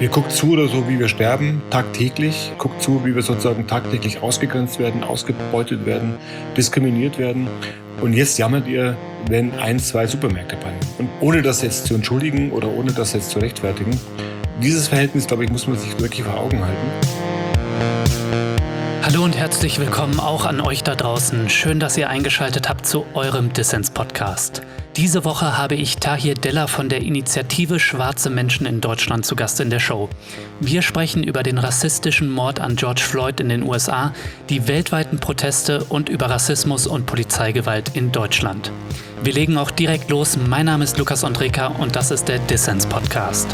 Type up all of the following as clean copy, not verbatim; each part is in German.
Ihr guckt zu oder so, wie wir sterben, tagtäglich. Guckt zu, wie wir sozusagen tagtäglich ausgegrenzt werden, ausgebeutet werden, diskriminiert werden. Und jetzt jammert ihr, wenn 1, 2 Supermärkte brennen. Und ohne das jetzt zu entschuldigen oder ohne das jetzt zu rechtfertigen, dieses Verhältnis, glaube ich, muss man sich wirklich vor Augen halten. Hallo und herzlich willkommen auch an euch da draußen. Schön, dass ihr eingeschaltet habt zu eurem Dissens-Podcast. Diese Woche habe ich Tahir Della von der Initiative Schwarze Menschen in Deutschland zu Gast in der Show. Wir sprechen über den rassistischen Mord an George Floyd in den USA, die weltweiten Proteste und über Rassismus und Polizeigewalt in Deutschland. Wir legen auch direkt los. Mein Name ist Lukas Ondreka und das ist der Dissens-Podcast.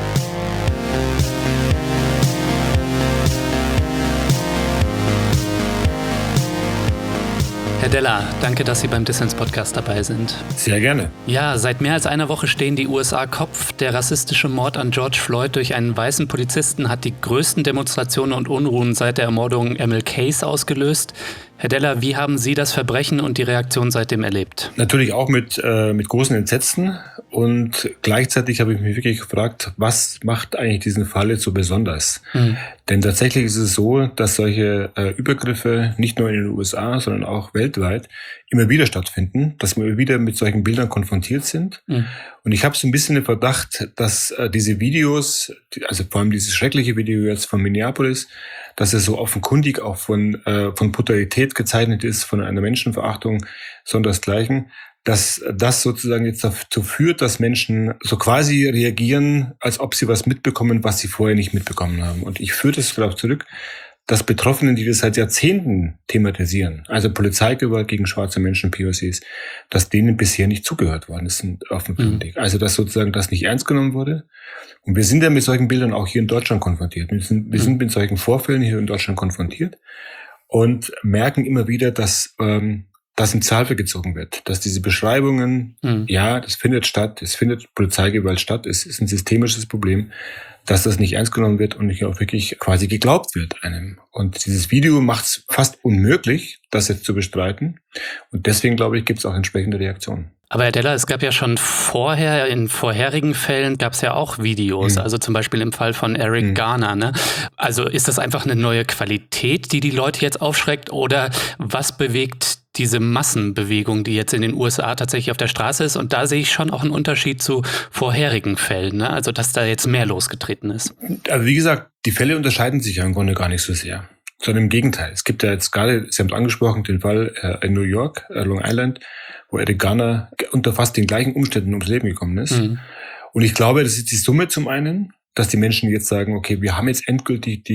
Herr Della, danke, dass Sie beim Dissens-Podcast dabei sind. Sehr gerne. Ja, seit mehr als einer Woche stehen die USA Kopf. Der rassistische Mord an George Floyd durch einen weißen Polizisten hat die größten Demonstrationen und Unruhen seit der Ermordung MLKs ausgelöst. Herr Della, wie haben Sie das Verbrechen und die Reaktion seitdem erlebt? Natürlich auch mit großen Entsetzen. Und gleichzeitig habe ich mich wirklich gefragt, was macht eigentlich diesen Fall jetzt so besonders? Denn tatsächlich ist es so, dass solche Übergriffe nicht nur in den USA, sondern auch weltweit immer wieder stattfinden, dass wir immer wieder mit solchen Bildern konfrontiert sind. Und ich habe so ein bisschen den Verdacht, dass diese Videos, also vor allem dieses schreckliche Video jetzt von Minneapolis, dass es so offenkundig auch von Brutalität gezeichnet ist, von einer Menschenverachtung, sondersgleichen, dass das sozusagen jetzt dazu führt, dass Menschen so quasi reagieren, als ob sie was mitbekommen, was sie vorher nicht mitbekommen haben. Und ich führe das darauf zurück, dass Betroffenen, die das seit Jahrzehnten thematisieren, also Polizeigewalt gegen schwarze Menschen, POCs, dass denen bisher nicht zugehört worden ist, offenkundig. Also dass sozusagen das nicht ernst genommen wurde. Und wir sind ja mit solchen Bildern auch hier in Deutschland konfrontiert. Wir sind mit solchen Vorfällen hier in Deutschland konfrontiert und merken immer wieder, dass das in Zweifel gezogen wird, dass diese Beschreibungen, ja, das findet statt, es findet Polizeigewalt statt, es ist ein systemisches Problem, dass das nicht ernst genommen wird und nicht auch wirklich quasi geglaubt wird einem. Und dieses Video macht es fast unmöglich, das jetzt zu bestreiten. Und deswegen, glaube ich, gibt es auch entsprechende Reaktionen. Aber Herr Della, es gab ja schon vorher, in vorherigen Fällen gab es ja auch Videos, also zum Beispiel im Fall von Eric Garner. Ne? Also ist das einfach eine neue Qualität, die Leute jetzt aufschreckt, oder was bewegt diese Massenbewegung, die jetzt in den USA tatsächlich auf der Straße ist? Und da sehe ich schon auch einen Unterschied zu vorherigen Fällen, ne? Also dass da jetzt mehr losgetreten ist. Also wie gesagt, die Fälle unterscheiden sich ja im Grunde gar nicht so sehr. Sondern im Gegenteil. Es gibt ja jetzt gerade, Sie haben es angesprochen, den Fall in New York, Long Island, wo Eric Garner unter fast den gleichen Umständen ums Leben gekommen ist. Und ich glaube, das ist die Summe zum einen, dass die Menschen jetzt sagen, okay, wir haben jetzt endgültig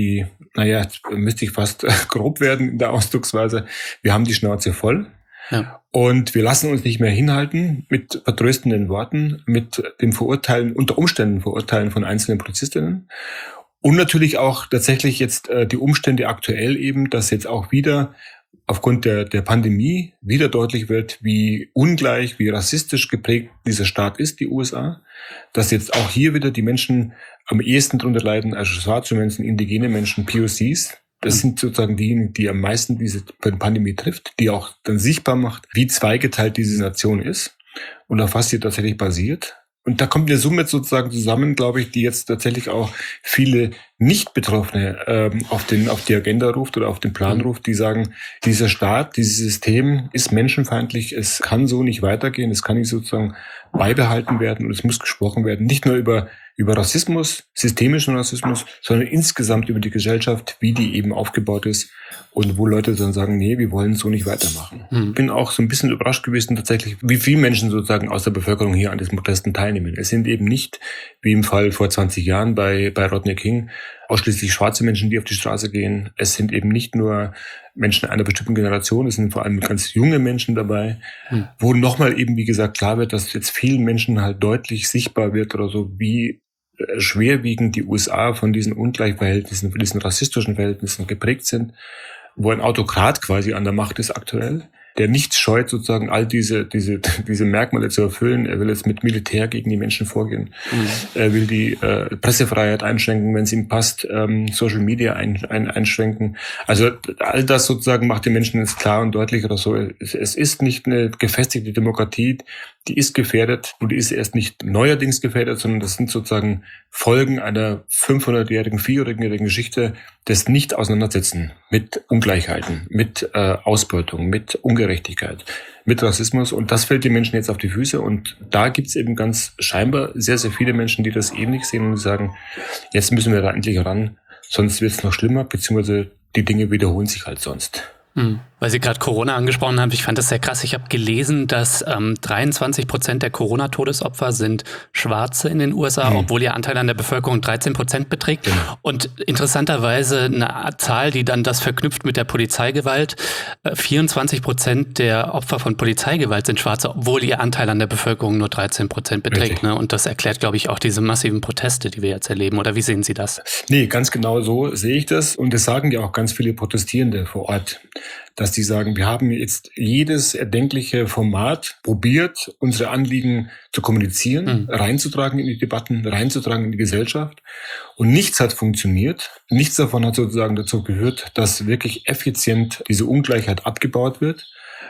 müsste ich fast grob werden in der Ausdrucksweise, wir haben die Schnauze voll. Ja. Und wir lassen uns nicht mehr hinhalten mit vertröstenden Worten, mit dem Verurteilen, unter Umständen Verurteilen von einzelnen Polizistinnen. Und natürlich auch tatsächlich jetzt die Umstände aktuell eben, dass jetzt auch wieder aufgrund der Pandemie wieder deutlich wird, wie ungleich, wie rassistisch geprägt dieser Staat ist, die USA. Dass jetzt auch hier wieder die Menschen am ehesten darunter leiden, also schwarze Menschen, indigene Menschen, POCs. Das sind sozusagen diejenigen, die am meisten diese Pandemie trifft, die auch dann sichtbar macht, wie zweigeteilt diese Nation ist und auf was sie tatsächlich basiert. Und da kommt eine Summe sozusagen zusammen, glaube ich, die jetzt tatsächlich auch viele Nicht-Betroffene auf die Agenda ruft oder auf den Plan ruft, die sagen, dieser Staat, dieses System ist menschenfeindlich, es kann so nicht weitergehen, es kann nicht sozusagen beibehalten werden und es muss gesprochen werden, nicht nur über Rassismus, systemischen Rassismus, sondern insgesamt über die Gesellschaft, wie die eben aufgebaut ist und wo Leute dann sagen, nee, wir wollen so nicht weitermachen. Ich bin auch so ein bisschen überrascht gewesen tatsächlich, wie viele Menschen sozusagen aus der Bevölkerung hier an diesen Protesten teilnehmen. Es sind eben nicht, wie im Fall vor 20 Jahren bei Rodney King, ausschließlich schwarze Menschen, die auf die Straße gehen. Es sind eben nicht nur Menschen einer bestimmten Generation, es sind vor allem ganz junge Menschen dabei, wo nochmal eben, wie gesagt, klar wird, dass jetzt vielen Menschen halt deutlich sichtbar wird oder so, wie schwerwiegend die USA von diesen Ungleichverhältnissen, von diesen rassistischen Verhältnissen geprägt sind, wo ein Autokrat quasi an der Macht ist aktuell, der nichts scheut, sozusagen all diese Merkmale zu erfüllen. Er will jetzt mit Militär gegen die Menschen vorgehen. Er will die Pressefreiheit einschränken, wenn es ihm passt, Social Media einschränken. Also all das sozusagen macht den Menschen jetzt klar und deutlich oder so. Es ist nicht eine gefestigte Demokratie, die ist gefährdet und die ist erst nicht neuerdings gefährdet, sondern das sind sozusagen Folgen einer 500-jährigen, 400-jährigen Geschichte des Nicht-Auseinandersetzen mit Ungleichheiten, mit Ausbeutung, mit Ungerechtigkeit, mit Rassismus. Und das fällt den Menschen jetzt auf die Füße. Und da gibt es eben ganz scheinbar sehr, sehr viele Menschen, die das ähnlich sehen und sagen, jetzt müssen wir da endlich ran, sonst wird es noch schlimmer, beziehungsweise die Dinge wiederholen sich halt sonst. Weil Sie gerade Corona angesprochen haben, ich fand das sehr krass. Ich habe gelesen, dass 23% der Corona-Todesopfer sind Schwarze in den USA, obwohl ihr Anteil an der Bevölkerung 13% beträgt. Genau. Und interessanterweise eine Zahl, die dann das verknüpft mit der Polizeigewalt. 24% der Opfer von Polizeigewalt sind Schwarze, obwohl ihr Anteil an der Bevölkerung nur 13% beträgt. Ne? Und das erklärt, glaube ich, auch diese massiven Proteste, die wir jetzt erleben. Oder wie sehen Sie das? Nee, ganz genau so sehe ich das. Und das sagen ja auch ganz viele Protestierende vor Ort, dass die sagen, wir haben jetzt jedes erdenkliche Format probiert, unsere Anliegen zu kommunizieren, reinzutragen in die Debatten, reinzutragen in die Gesellschaft. Und nichts hat funktioniert. Nichts davon hat sozusagen dazu geführt, dass wirklich effizient diese Ungleichheit abgebaut wird.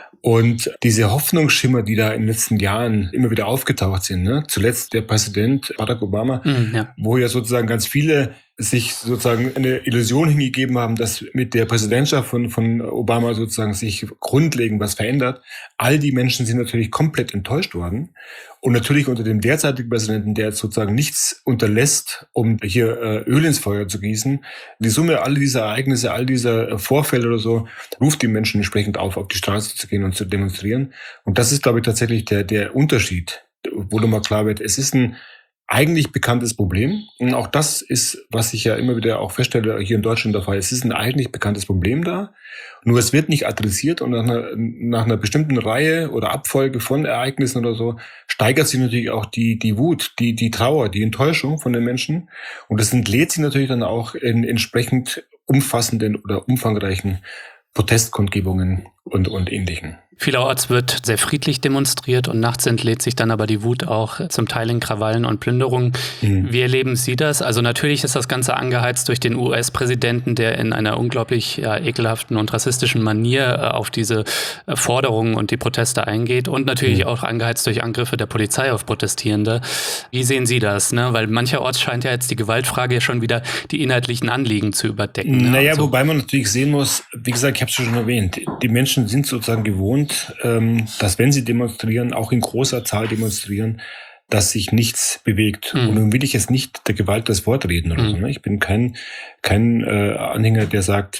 Und diese Hoffnungsschimmer, die da in den letzten Jahren immer wieder aufgetaucht sind, ne? Zuletzt der Präsident Barack Obama, wo ja sozusagen ganz viele sich sozusagen eine Illusion hingegeben haben, dass mit der Präsidentschaft von Obama sozusagen sich grundlegend was verändert. All die Menschen sind natürlich komplett enttäuscht worden. Und natürlich unter dem derzeitigen Präsidenten, der jetzt sozusagen nichts unterlässt, um hier Öl ins Feuer zu gießen. Die Summe all dieser Ereignisse, all dieser Vorfälle oder so, ruft die Menschen entsprechend auf die Straße zu gehen und zu demonstrieren. Und das ist, glaube ich, tatsächlich der Unterschied, wo nochmal klar wird, es ist ein eigentlich bekanntes Problem. Und auch das ist, was ich ja immer wieder auch feststelle, hier in Deutschland der Fall. Es ist ein eigentlich bekanntes Problem da. Nur es wird nicht adressiert und nach einer bestimmten Reihe oder Abfolge von Ereignissen oder so steigert sich natürlich auch die Wut, die Trauer, die Enttäuschung von den Menschen. Und das entlädt sich natürlich dann auch in entsprechend umfassenden oder umfangreichen Protestkundgebungen und Ähnlichen. Vielerorts wird sehr friedlich demonstriert und nachts entlädt sich dann aber die Wut auch zum Teil in Krawallen und Plünderungen. Wie erleben Sie das? Also natürlich ist das Ganze angeheizt durch den US-Präsidenten, der in einer unglaublich ekelhaften und rassistischen Manier auf diese Forderungen und die Proteste eingeht und natürlich auch angeheizt durch Angriffe der Polizei auf Protestierende. Wie sehen Sie das? Ne? Weil mancherorts scheint ja jetzt die Gewaltfrage ja schon wieder die inhaltlichen Anliegen zu überdecken. Naja, also, wobei man natürlich sehen muss, wie gesagt, ich habe es schon erwähnt, die Menschen sind sozusagen gewohnt, dass wenn sie demonstrieren, auch in großer Zahl demonstrieren, dass sich nichts bewegt. Und nun will ich jetzt nicht der Gewalt das Wort reden oder so. Ne? Ich bin kein Anhänger, der sagt,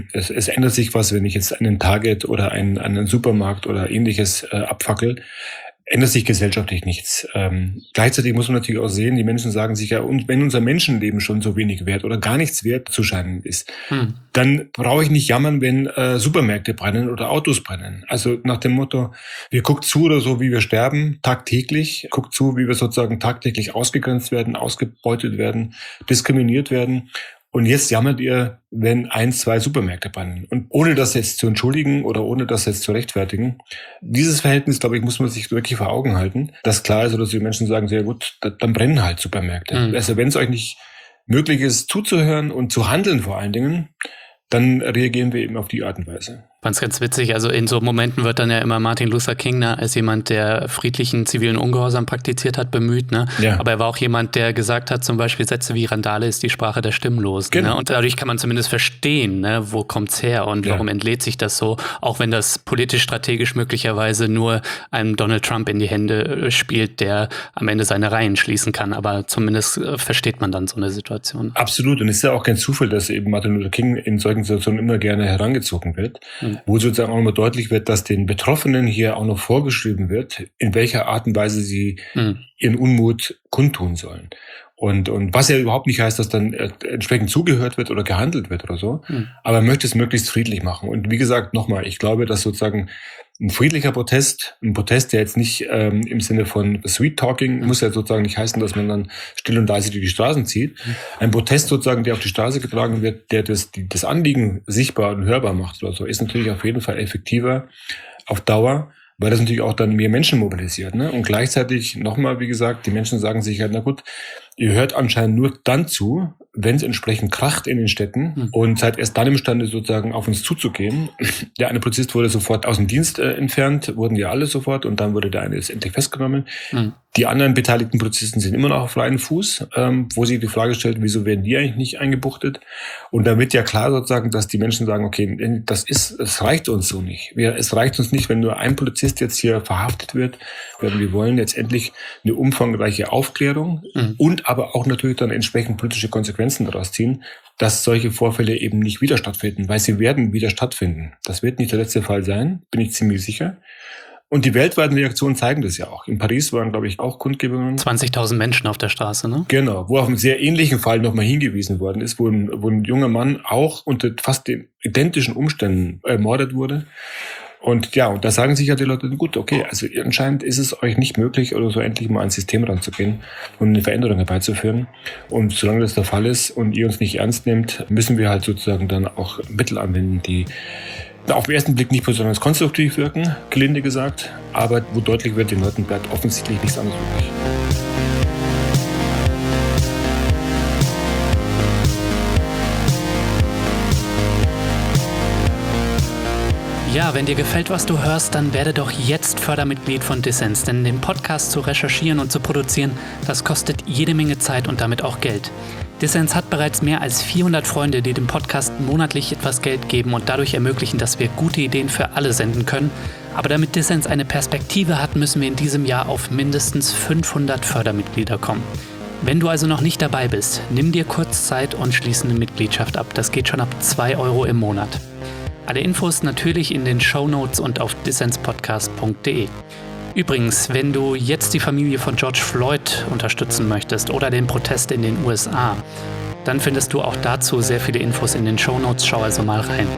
es ändert sich was, wenn ich jetzt einen Target oder einen Supermarkt oder Ähnliches abfackel. Ändert sich gesellschaftlich nichts. Gleichzeitig muss man natürlich auch sehen, die Menschen sagen sich ja, und wenn unser Menschenleben schon so wenig wert oder gar nichts wert zu scheinen ist, dann brauche ich nicht jammern, wenn Supermärkte brennen oder Autos brennen. Also nach dem Motto, wir guckt zu oder so, wie wir sterben, tagtäglich, guckt zu, wie wir sozusagen tagtäglich ausgegrenzt werden, ausgebeutet werden, diskriminiert werden. Und jetzt jammert ihr, wenn 1, 2 Supermärkte brennen. Und ohne das jetzt zu entschuldigen oder ohne das jetzt zu rechtfertigen, dieses Verhältnis, glaube ich, muss man sich wirklich vor Augen halten, dass klar ist, oder dass die Menschen sagen, sehr gut, dann brennen halt Supermärkte. Also wenn es euch nicht möglich ist, zuzuhören und zu handeln vor allen Dingen, dann reagieren wir eben auf die Art und Weise. Ganz witzig. Also in so Momenten wird dann ja immer Martin Luther King als jemand, der friedlichen zivilen Ungehorsam praktiziert hat, bemüht. Ne? Ja. Aber er war auch jemand, der gesagt hat, zum Beispiel Sätze wie Randale ist die Sprache der Stimmlosen. Genau. Ne? Und dadurch kann man zumindest verstehen, ne, wo kommt's her und warum entlädt sich das so, auch wenn das politisch strategisch möglicherweise nur einem Donald Trump in die Hände spielt, der am Ende seine Reihen schließen kann. Aber zumindest versteht man dann so eine Situation. Absolut. Und es ist ja auch kein Zufall, dass eben Martin Luther King in solchen Situationen immer gerne herangezogen wird. Wo sozusagen auch nochmal deutlich wird, dass den Betroffenen hier auch noch vorgeschrieben wird, in welcher Art und Weise sie ihren Unmut kundtun sollen. Und was ja überhaupt nicht heißt, dass dann entsprechend zugehört wird oder gehandelt wird oder so. Aber er möchte es möglichst friedlich machen. Und wie gesagt, nochmal, ich glaube, dass sozusagen ein friedlicher Protest, ein Protest, der jetzt nicht im Sinne von Sweet Talking, muss ja sozusagen nicht heißen, dass man dann still und leise durch die Straßen zieht. Ein Protest sozusagen, der auf die Straße getragen wird, der das Anliegen sichtbar und hörbar macht oder so, ist natürlich auf jeden Fall effektiver auf Dauer, weil das natürlich auch dann mehr Menschen mobilisiert. Ne? Und gleichzeitig nochmal, wie gesagt, die Menschen sagen sich halt, na gut, Ihr hört anscheinend nur dann zu, wenn es entsprechend kracht in den Städten und seid erst dann imstande, sozusagen auf uns zuzugehen. Der eine Polizist wurde sofort aus dem Dienst entfernt, wurden die alle sofort und dann wurde der eine jetzt endlich festgenommen. Die anderen beteiligten Polizisten sind immer noch auf freiem Fuß, wo sie die Frage stellt, wieso werden die eigentlich nicht eingebuchtet? Und da wird ja klar sozusagen, dass die Menschen sagen, okay, es reicht uns so nicht. Es reicht uns nicht, wenn nur ein Polizist jetzt hier verhaftet wird. Wir wollen jetzt endlich eine umfangreiche Aufklärung und aber auch natürlich dann entsprechend politische Konsequenzen daraus ziehen, dass solche Vorfälle eben nicht wieder stattfinden, weil sie werden wieder stattfinden. Das wird nicht der letzte Fall sein, bin ich ziemlich sicher. Und die weltweiten Reaktionen zeigen das ja auch. In Paris waren, glaube ich, auch Kundgebungen. 20.000 Menschen auf der Straße, ne? Genau, wo auf einen sehr ähnlichen Fall nochmal hingewiesen worden ist, wo ein junger Mann auch unter fast den identischen Umständen ermordet wurde. Und ja, und da sagen sich ja die Leute, gut, okay, also anscheinend ist es euch nicht möglich, oder so endlich mal ans System ranzugehen und eine Veränderung herbeizuführen. Und solange das der Fall ist und ihr uns nicht ernst nehmt, müssen wir halt sozusagen dann auch Mittel anwenden, die auf den ersten Blick nicht besonders konstruktiv wirken, gelinde gesagt, aber wo deutlich wird, den Leuten bleibt offensichtlich nichts anderes übrig. Ja, wenn dir gefällt, was du hörst, dann werde doch jetzt Fördermitglied von Dissens, denn den Podcast zu recherchieren und zu produzieren, das kostet jede Menge Zeit und damit auch Geld. Dissens hat bereits mehr als 400 Freunde, die dem Podcast monatlich etwas Geld geben und dadurch ermöglichen, dass wir gute Ideen für alle senden können. Aber damit Dissens eine Perspektive hat, müssen wir in diesem Jahr auf mindestens 500 Fördermitglieder kommen. Wenn du also noch nicht dabei bist, nimm dir kurz Zeit und schließe eine Mitgliedschaft ab. Das geht schon ab 2 Euro im Monat. Alle Infos natürlich in den Shownotes und auf dissenspodcast.de. Übrigens, wenn du jetzt die Familie von George Floyd unterstützen möchtest oder den Protest in den USA, dann findest du auch dazu sehr viele Infos in den Shownotes. Schau also mal rein.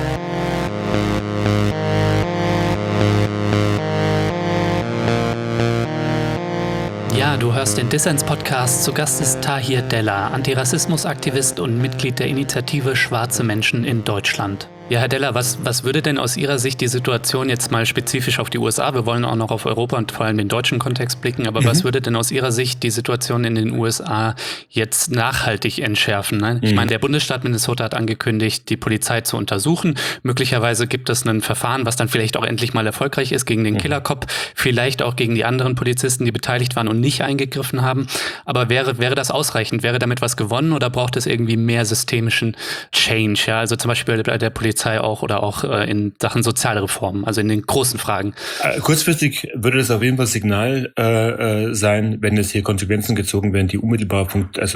Ja, du hörst den Dissens-Podcast. Zu Gast ist Tahir Della, Antirassismus-Aktivist und Mitglied der Initiative Schwarze Menschen in Deutschland. Ja, Herr Della, was würde denn aus Ihrer Sicht die Situation jetzt mal spezifisch auf die USA, wir wollen auch noch auf Europa und vor allem den deutschen Kontext blicken, aber was würde denn aus Ihrer Sicht die Situation in den USA jetzt nachhaltig entschärfen? Ne? Ich meine, der Bundesstaat Minnesota hat angekündigt, die Polizei zu untersuchen. Möglicherweise gibt es ein Verfahren, was dann vielleicht auch endlich mal erfolgreich ist gegen den Killercop, vielleicht auch gegen die anderen Polizisten, die beteiligt waren und nicht eingegriffen haben. Aber wäre das ausreichend? Wäre damit was gewonnen oder braucht es irgendwie mehr systemischen Change? Ja? Also zum Beispiel bei der Polizei auch oder auch in Sachen soziale Reformen, also in den großen Fragen. Kurzfristig würde das auf jeden Fall Signal sein, wenn es hier Konsequenzen gezogen werden, die unmittelbar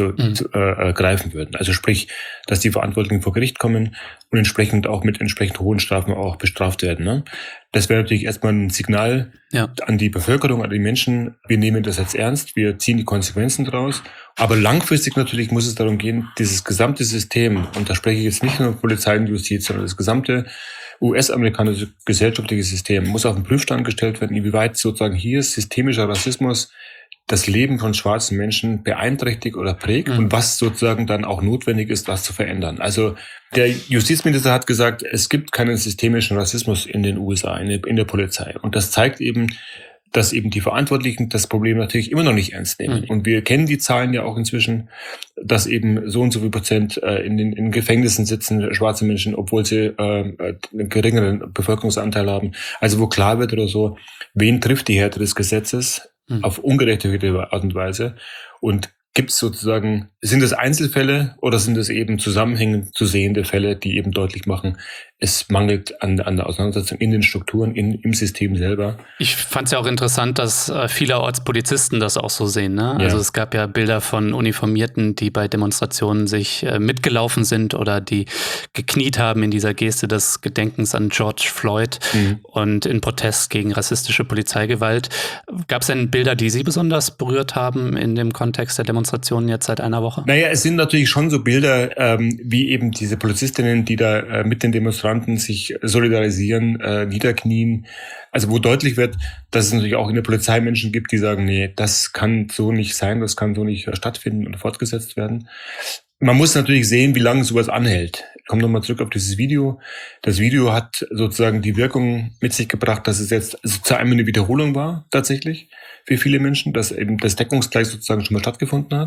greifen würden. Also sprich, dass die Verantwortlichen vor Gericht kommen und entsprechend auch mit entsprechend hohen Strafen auch bestraft werden. Ne? Das wäre natürlich erstmal ein Signal an die Bevölkerung, an die Menschen. Wir nehmen das jetzt ernst, wir ziehen die Konsequenzen daraus. Aber langfristig natürlich muss es darum gehen, dieses gesamte System, und da spreche ich jetzt nicht nur Polizei und Justiz, sondern das gesamte US-amerikanische gesellschaftliche System muss auf den Prüfstand gestellt werden, inwieweit sozusagen hier systemischer Rassismus das Leben von schwarzen Menschen beeinträchtigt oder prägt und was sozusagen dann auch notwendig ist, das zu verändern. Also der Justizminister hat gesagt, es gibt keinen systemischen Rassismus in den USA, in der Polizei. Und das zeigt eben, dass eben die Verantwortlichen das Problem natürlich immer noch nicht ernst nehmen. Und wir kennen die Zahlen ja auch inzwischen, dass eben so und so viel Prozent in Gefängnissen sitzen, schwarze Menschen, obwohl sie einen geringeren Bevölkerungsanteil haben. Also wo klar wird oder so, wen trifft die Härte des Gesetzes auf ungerechtfertigte Art und Weise und gibt es sozusagen, sind es Einzelfälle oder sind es eben zusammenhängend zu sehende Fälle, die eben deutlich machen, es mangelt an der Auseinandersetzung in den Strukturen, im System selber. Ich fand es ja auch interessant, dass vielerorts Polizisten das auch so sehen. Ne? Also es gab ja Bilder von Uniformierten, die bei Demonstrationen sich mitgelaufen sind oder die gekniet haben in dieser Geste des Gedenkens an George Floyd und in Protest gegen rassistische Polizeigewalt. Gab es denn Bilder, die Sie besonders berührt haben in dem Kontext der Demonstrationen jetzt seit einer Woche? Naja, es sind natürlich schon so Bilder, wie eben diese Polizistinnen, die da mit den Demonstranten sich solidarisieren, niederknien. Also wo deutlich wird, dass es natürlich auch in der Polizei Menschen gibt, die sagen, nee, das kann so nicht sein, das kann so nicht stattfinden und fortgesetzt werden. Man muss natürlich sehen, wie lange sowas anhält. Ich komme nochmal zurück auf dieses Video. Das Video hat sozusagen die Wirkung mit sich gebracht, dass es jetzt zu einmal eine Wiederholung war, tatsächlich, für viele Menschen, dass eben das Deckungsgleich sozusagen schon mal stattgefunden hat.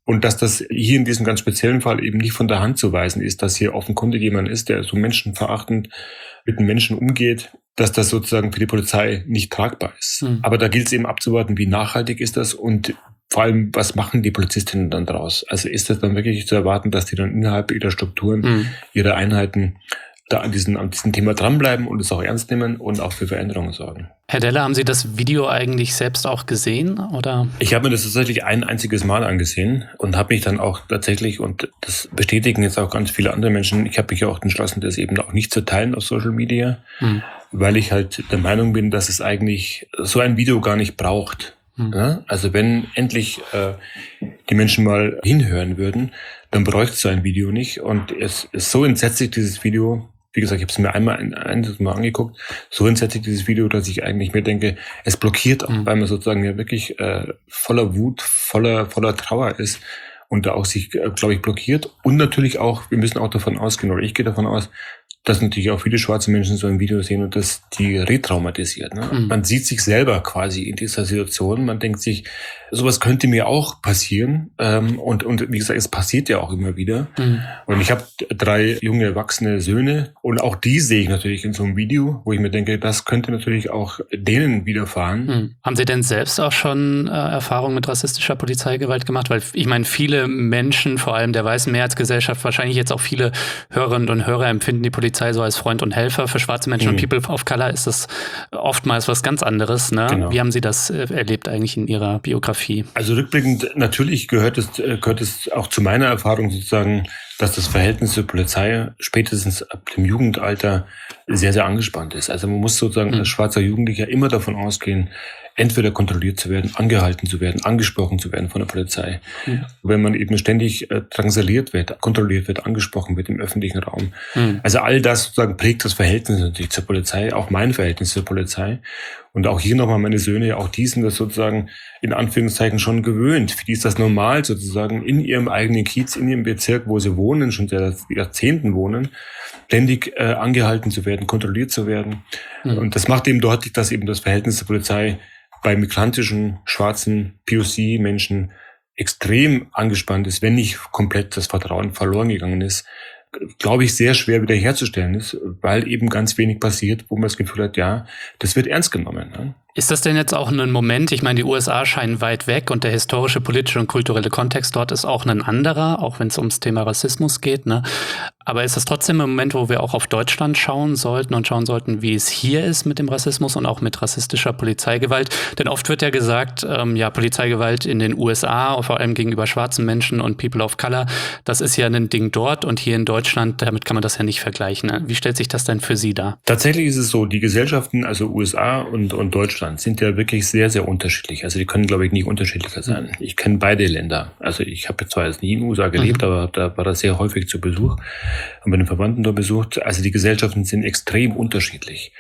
Und dass das hier in diesem ganz speziellen Fall eben nicht von der Hand zu weisen ist, dass hier offenkundig jemand ist, der so menschenverachtend mit den Menschen umgeht, dass das sozusagen für die Polizei nicht tragbar ist. Aber da gilt es eben abzuwarten, wie nachhaltig ist das und vor allem, was machen die Polizistinnen dann draus? Also ist das dann wirklich zu erwarten, dass die dann innerhalb ihrer Strukturen, ihrer Einheiten da an diesem Thema dranbleiben und es auch ernst nehmen und auch für Veränderungen sorgen? Herr Deller, haben Sie das Video eigentlich selbst auch gesehen, oder? Ich habe mir das tatsächlich ein einziges Mal angesehen und habe mich dann auch tatsächlich, und das bestätigen jetzt auch ganz viele andere Menschen, ich habe mich auch entschlossen, das eben auch nicht zu teilen auf Social Media, weil ich halt der Meinung bin, dass es eigentlich so ein Video gar nicht braucht. Ja? Also wenn endlich die Menschen mal hinhören würden, dann bräuchte es so ein Video nicht. Und es ist so entsetzlich, dieses Video. Wie gesagt, ich habe es mir einmal angeguckt, so entsetzlich dieses Video, dass ich eigentlich mir denke, es blockiert auch, weil man sozusagen ja wirklich voller Wut, voller Trauer ist und da auch sich, glaube ich, blockiert. Und natürlich auch, wir müssen auch davon ausgehen, oder ich gehe davon aus, dass natürlich auch viele schwarze Menschen so ein Video sehen und das die retraumatisiert. Ne? Man sieht sich selber quasi in dieser Situation. Man denkt sich, sowas könnte mir auch passieren. Und wie gesagt, es passiert ja auch immer wieder. Und ich habe 3 junge, erwachsene Söhne. Und auch die sehe ich natürlich in so einem Video, wo ich mir denke, das könnte natürlich auch denen widerfahren. Haben Sie denn selbst auch schon Erfahrungen mit rassistischer Polizeigewalt gemacht? Weil ich meine, viele Menschen, vor allem der weißen Mehrheitsgesellschaft, wahrscheinlich jetzt auch viele Hörerinnen und Hörer empfinden die Polizei so als Freund und Helfer. Für schwarze Menschen und People of Color ist das oftmals was ganz anderes. Ne? Genau. Wie haben Sie das erlebt eigentlich in Ihrer Biografie? Also rückblickend, natürlich gehört es auch zu meiner Erfahrung sozusagen, dass das Verhältnis zur Polizei spätestens ab dem Jugendalter sehr, sehr angespannt ist. Also man muss sozusagen als schwarzer Jugendlicher immer davon ausgehen, entweder kontrolliert zu werden, angehalten zu werden, angesprochen zu werden von der Polizei. Wenn man eben ständig drangsaliert wird, kontrolliert wird, angesprochen wird im öffentlichen Raum. Also all das sozusagen prägt das Verhältnis natürlich zur Polizei, auch mein Verhältnis zur Polizei. Und auch hier nochmal meine Söhne, auch die sind das sozusagen in Anführungszeichen schon gewöhnt. Für die ist das normal sozusagen in ihrem eigenen Kiez, in ihrem Bezirk, wo sie wohnen, schon seit Jahrzehnten wohnen, ständig angehalten zu werden, kontrolliert zu werden. Und das macht eben deutlich, dass eben das Verhältnis zur Polizei bei migrantischen, schwarzen POC-Menschen extrem angespannt ist, wenn nicht komplett das Vertrauen verloren gegangen ist, glaube ich, sehr schwer wiederherzustellen ist, weil eben ganz wenig passiert, wo man das Gefühl hat, ja, das wird ernst genommen. Ne? Ist das denn jetzt auch ein Moment, ich meine, die USA scheinen weit weg und der historische, politische und kulturelle Kontext dort ist auch ein anderer, auch wenn es ums Thema Rassismus geht, ne? Aber ist das trotzdem ein Moment, wo wir auch auf Deutschland schauen sollten, wie es hier ist mit dem Rassismus und auch mit rassistischer Polizeigewalt? Denn oft wird ja gesagt, Polizeigewalt in den USA, vor allem gegenüber schwarzen Menschen und People of Color, das ist ja ein Ding dort und hier in Deutschland, damit kann man das ja nicht vergleichen. Ne? Wie stellt sich das denn für Sie dar? Tatsächlich ist es so, die Gesellschaften, also USA und Deutschland, sind ja wirklich sehr, sehr unterschiedlich. Also die können, glaube ich, nicht unterschiedlicher sein. Ich kenne beide Länder. Also ich habe zwar jetzt nie in den USA gelebt, aber da war das sehr häufig zu Besuch. Haben meine Verwandten da besucht. Also die Gesellschaften sind extrem unterschiedlich.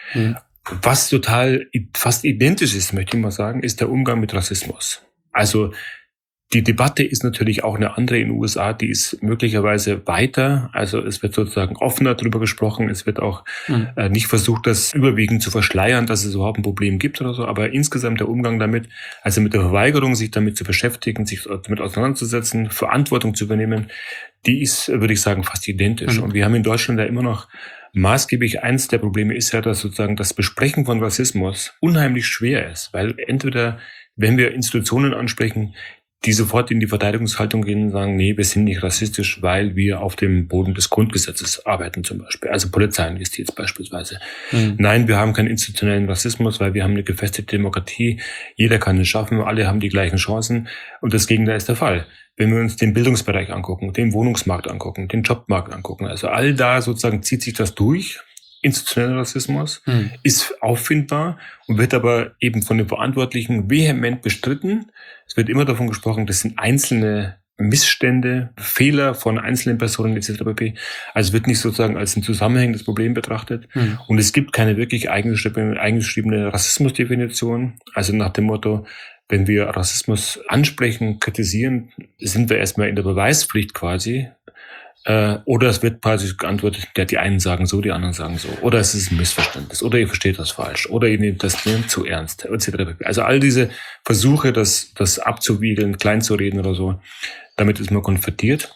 Was total fast identisch ist, möchte ich mal sagen, ist der Umgang mit Rassismus. Also die Debatte ist natürlich auch eine andere in den USA, die ist möglicherweise weiter. Also es wird sozusagen offener darüber gesprochen. Es wird auch nicht versucht, das überwiegend zu verschleiern, dass es überhaupt ein Problem gibt oder so. Aber insgesamt der Umgang damit, also mit der Verweigerung, sich damit zu beschäftigen, sich damit auseinanderzusetzen, Verantwortung zu übernehmen, die ist, würde ich sagen, fast identisch. Und wir haben in Deutschland ja immer noch maßgeblich, eins der Probleme ist ja, dass sozusagen das Besprechen von Rassismus unheimlich schwer ist. Weil entweder, wenn wir Institutionen ansprechen, die sofort in die Verteidigungshaltung gehen und sagen, nee, wir sind nicht rassistisch, weil wir auf dem Boden des Grundgesetzes arbeiten zum Beispiel. Also Polizei und Justiz beispielsweise. Nein, wir haben keinen institutionellen Rassismus, weil wir haben eine gefestigte Demokratie. Jeder kann es schaffen, alle haben die gleichen Chancen. Und das Gegenteil ist der Fall. Wenn wir uns den Bildungsbereich angucken, den Wohnungsmarkt angucken, den Jobmarkt angucken, also all da sozusagen zieht sich das durch. Institutioneller Rassismus ist auffindbar und wird aber eben von den Verantwortlichen vehement bestritten. Es wird immer davon gesprochen, das sind einzelne Missstände, Fehler von einzelnen Personen etc. pp. Also es wird nicht sozusagen als ein zusammenhängendes Problem betrachtet. Und es gibt keine wirklich eingeschriebene Rassismusdefinition. Also nach dem Motto, wenn wir Rassismus ansprechen, kritisieren, sind wir erstmal in der Beweispflicht quasi. Oder es wird quasi geantwortet, ja, die einen sagen so, die anderen sagen so. Oder es ist ein Missverständnis. Oder ihr versteht das falsch. Oder ihr nehmt das zu ernst, etc. Also all diese Versuche, das abzuwiegeln, klein zu reden oder so, damit ist man konfrontiert.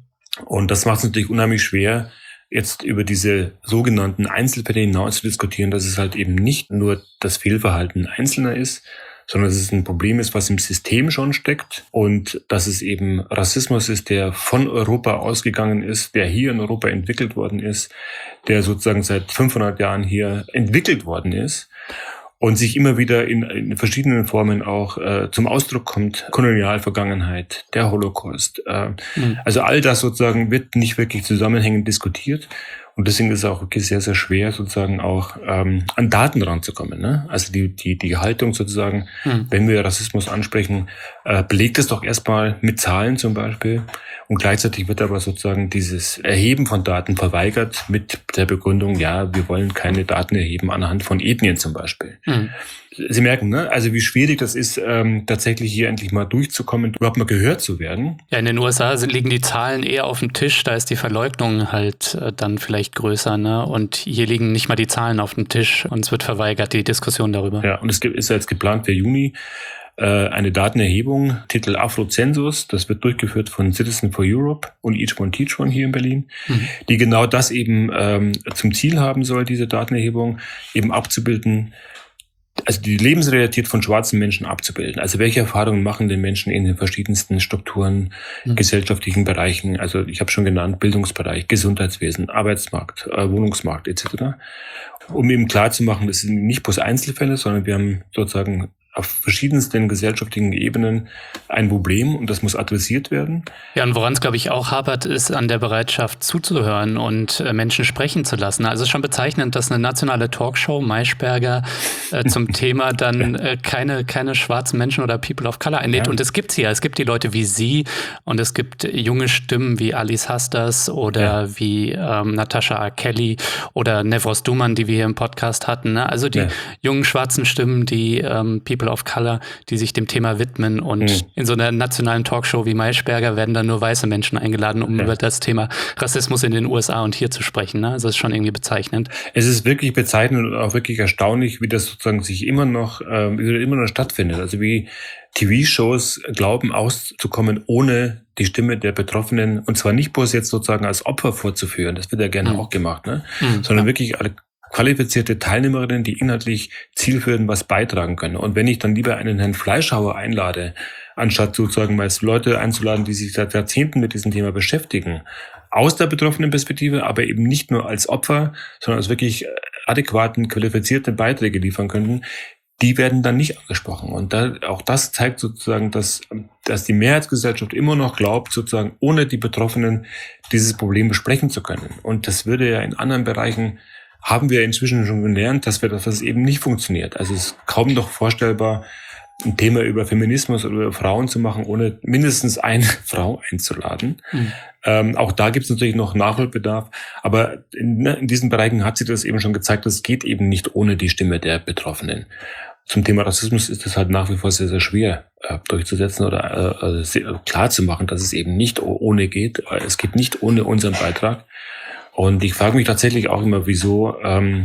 Und das macht es natürlich unheimlich schwer, jetzt über diese sogenannten Einzelfälle hinaus zu diskutieren, dass es halt eben nicht nur das Fehlverhalten Einzelner ist, sondern dass es ein Problem ist, was im System schon steckt und dass es eben Rassismus ist, der von Europa ausgegangen ist, der hier in Europa entwickelt worden ist, der sozusagen seit 500 Jahren hier entwickelt worden ist und sich immer wieder in verschiedenen Formen auch zum Ausdruck kommt. Kolonialvergangenheit, der Holocaust. Also all das sozusagen wird nicht wirklich zusammenhängend diskutiert. Und deswegen ist es auch wirklich sehr, sehr schwer, sozusagen auch an Daten ranzukommen. Ne? Also die Haltung sozusagen, wenn wir Rassismus ansprechen, belegt es doch erstmal mit Zahlen zum Beispiel. Und gleichzeitig wird aber sozusagen dieses Erheben von Daten verweigert mit der Begründung, ja, wir wollen keine Daten erheben anhand von Ethnien zum Beispiel. Sie merken, ne? Also wie schwierig das ist, tatsächlich hier endlich mal durchzukommen, überhaupt mal gehört zu werden. Ja, in den USA liegen die Zahlen eher auf dem Tisch, da ist die Verleugnung halt dann vielleicht größer, ne? Und hier liegen nicht mal die Zahlen auf dem Tisch und es wird verweigert, die Diskussion darüber. Ja, und es ist jetzt geplant für Juni eine Datenerhebung, Titel Afrozensus, das wird durchgeführt von Citizen for Europe und Each One Teach One hier in Berlin, die genau das eben zum Ziel haben soll, diese Datenerhebung eben abzubilden, also die Lebensrealität von schwarzen Menschen abzubilden. Also welche Erfahrungen machen den Menschen in den verschiedensten Strukturen, gesellschaftlichen Bereichen, also ich habe schon genannt, Bildungsbereich, Gesundheitswesen, Arbeitsmarkt, Wohnungsmarkt etc. Um eben klarzumachen, das sind nicht bloß Einzelfälle, sondern wir haben sozusagen auf verschiedensten gesellschaftlichen Ebenen ein Problem und das muss adressiert werden. Ja, und woran es, glaube ich, auch hapert, ist an der Bereitschaft zuzuhören und Menschen sprechen zu lassen. Also es ist schon bezeichnend, dass eine nationale Talkshow, Maischberger, zum Thema dann keine schwarzen Menschen oder People of Color einlädt. Ja. Und es gibt's hier. Es gibt die Leute wie Sie und es gibt junge Stimmen wie Alice Hastas oder wie Natasha R. Kelly oder Nevros Duman, die wir hier im Podcast hatten. Ne? Also die jungen schwarzen Stimmen, die People of Color, die sich dem Thema widmen und in so einer nationalen Talkshow wie Maischberger werden dann nur weiße Menschen eingeladen, um über das Thema Rassismus in den USA und hier zu sprechen. Ne? Also das ist schon irgendwie bezeichnend. Es ist wirklich bezeichnend und auch wirklich erstaunlich, wie das sozusagen sich immer noch stattfindet. Also wie TV-Shows glauben auszukommen, ohne die Stimme der Betroffenen und zwar nicht bloß jetzt sozusagen als Opfer vorzuführen, das wird ja gerne auch gemacht, ne? Sondern wirklich alle qualifizierte Teilnehmerinnen, die inhaltlich zielführend was beitragen können. Und wenn ich dann lieber einen Herrn Fleischhauer einlade, anstatt sozusagen mal Leute einzuladen, die sich seit Jahrzehnten mit diesem Thema beschäftigen, aus der betroffenen Perspektive, aber eben nicht nur als Opfer, sondern als wirklich adäquaten, qualifizierten Beiträge liefern könnten, die werden dann nicht angesprochen. Und auch das zeigt sozusagen, dass die Mehrheitsgesellschaft immer noch glaubt, sozusagen ohne die Betroffenen dieses Problem besprechen zu können. Und das würde ja in anderen Bereichen haben wir inzwischen schon gelernt, dass das eben nicht funktioniert. Also es ist kaum noch vorstellbar, ein Thema über Feminismus oder über Frauen zu machen, ohne mindestens eine Frau einzuladen. Auch da gibt es natürlich noch Nachholbedarf. Aber in diesen Bereichen hat sich das eben schon gezeigt, dass es geht eben nicht ohne die Stimme der Betroffenen. Zum Thema Rassismus ist es halt nach wie vor sehr, sehr schwer durchzusetzen oder klar zu machen, dass es eben nicht ohne geht. Es geht nicht ohne unseren Beitrag. Und ich frage mich tatsächlich auch immer, wieso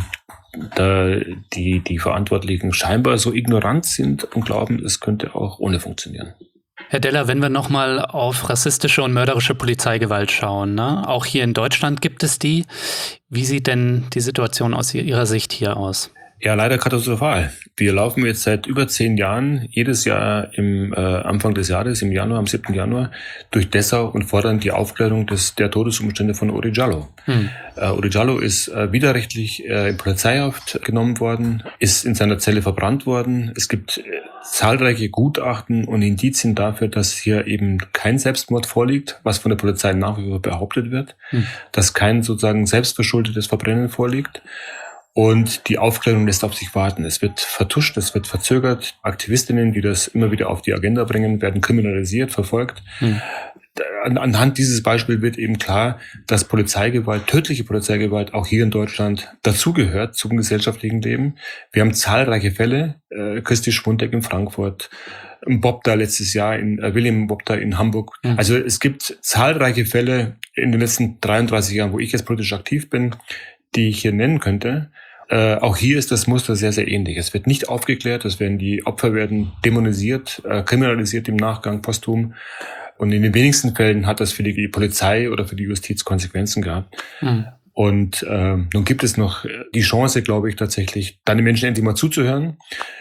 da die Verantwortlichen scheinbar so ignorant sind und glauben, es könnte auch ohne funktionieren. Herr Deller, wenn wir nochmal auf rassistische und mörderische Polizeigewalt schauen, ne? Auch hier in Deutschland gibt es die. Wie sieht denn die Situation aus Ihrer Sicht hier aus? Ja, leider katastrophal. Wir laufen jetzt seit über 10 Jahren, jedes Jahr im Anfang des Jahres, im Januar, am 7. Januar, durch Dessau und fordern die Aufklärung der Todesumstände von Uri Jallo. Uri Jallo ist widerrechtlich in Polizeihaft genommen worden, ist in seiner Zelle verbrannt worden. Es gibt zahlreiche Gutachten und Indizien dafür, dass hier eben kein Selbstmord vorliegt, was von der Polizei nach wie vor behauptet wird, dass kein sozusagen selbstverschuldetes Verbrennen vorliegt. Und die Aufklärung lässt auf sich warten. Es wird vertuscht, es wird verzögert. Aktivistinnen, die das immer wieder auf die Agenda bringen, werden kriminalisiert, verfolgt. Anhand dieses Beispiels wird eben klar, dass Polizeigewalt, tödliche Polizeigewalt auch hier in Deutschland dazugehört zum gesellschaftlichen Leben. Wir haben zahlreiche Fälle, Christi Schwuntek in Frankfurt, Bobda letztes Jahr, William Bobda in Hamburg. Mhm. Also es gibt zahlreiche Fälle in den letzten 33 Jahren, wo ich jetzt politisch aktiv bin, die ich hier nennen könnte. Auch hier ist das Muster sehr, sehr ähnlich. Es wird nicht aufgeklärt, die Opfer werden dämonisiert, kriminalisiert im Nachgang, posthum. Und in den wenigsten Fällen hat das für die Polizei oder für die Justiz Konsequenzen gehabt. Mhm. Und nun gibt es noch die Chance, glaube ich, tatsächlich, dann den Menschen endlich mal zuzuhören.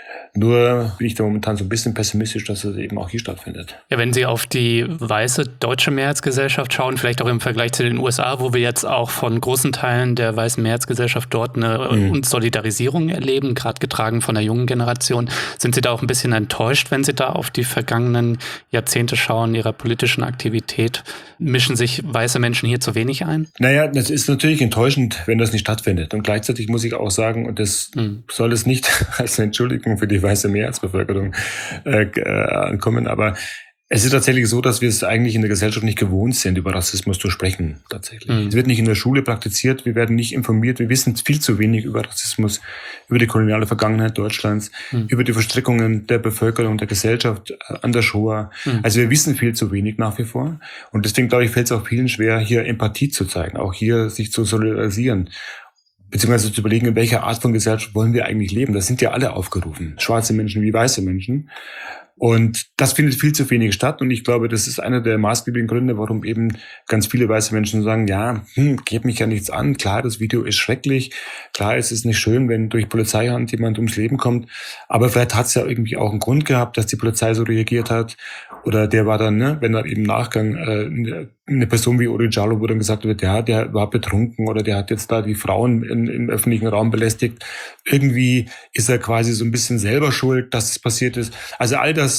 Nur bin ich da momentan so ein bisschen pessimistisch, dass es eben auch hier stattfindet. Ja, wenn Sie auf die weiße deutsche Mehrheitsgesellschaft schauen, vielleicht auch im Vergleich zu den USA, wo wir jetzt auch von großen Teilen der weißen Mehrheitsgesellschaft dort eine Solidarisierung erleben, gerade getragen von der jungen Generation, sind Sie da auch ein bisschen enttäuscht, wenn Sie da auf die vergangenen Jahrzehnte schauen, Ihrer politischen Aktivität? Mischen sich weiße Menschen hier zu wenig ein? Naja, das ist natürlich enttäuschend, wenn das nicht stattfindet. Und gleichzeitig muss ich auch sagen, und das soll es nicht als Entschuldigung für die weiße Mehrheitsbevölkerung ankommen, aber es ist tatsächlich so, dass wir es eigentlich in der Gesellschaft nicht gewohnt sind, über Rassismus zu sprechen, tatsächlich. Es wird nicht in der Schule praktiziert, wir werden nicht informiert, wir wissen viel zu wenig über Rassismus, über die koloniale Vergangenheit Deutschlands, über die Verstrickungen der Bevölkerung, der Gesellschaft an der Shoah. Also wir wissen viel zu wenig nach wie vor. Und deswegen, glaube ich, fällt es auch vielen schwer, hier Empathie zu zeigen, auch hier sich zu solidarisieren. Beziehungsweise zu überlegen, in welcher Art von Gesellschaft wollen wir eigentlich leben. Das sind ja alle aufgerufen, schwarze Menschen wie weiße Menschen. Und das findet viel zu wenig statt. Und ich glaube, das ist einer der maßgeblichen Gründe, warum eben ganz viele weiße Menschen sagen, ja, geht mich ja nichts an. Klar, das Video ist schrecklich. Klar, es ist nicht schön, wenn durch Polizeihand jemand ums Leben kommt. Aber vielleicht hat es ja irgendwie auch einen Grund gehabt, dass die Polizei so reagiert hat. Oder der war dann, wenn dann im Nachgang eine Person wie Uri Jalloh, wo dann gesagt wird, ja, der war betrunken oder der hat jetzt da die Frauen im öffentlichen Raum belästigt. Irgendwie ist er quasi so ein bisschen selber schuld, dass es passiert ist. Also all das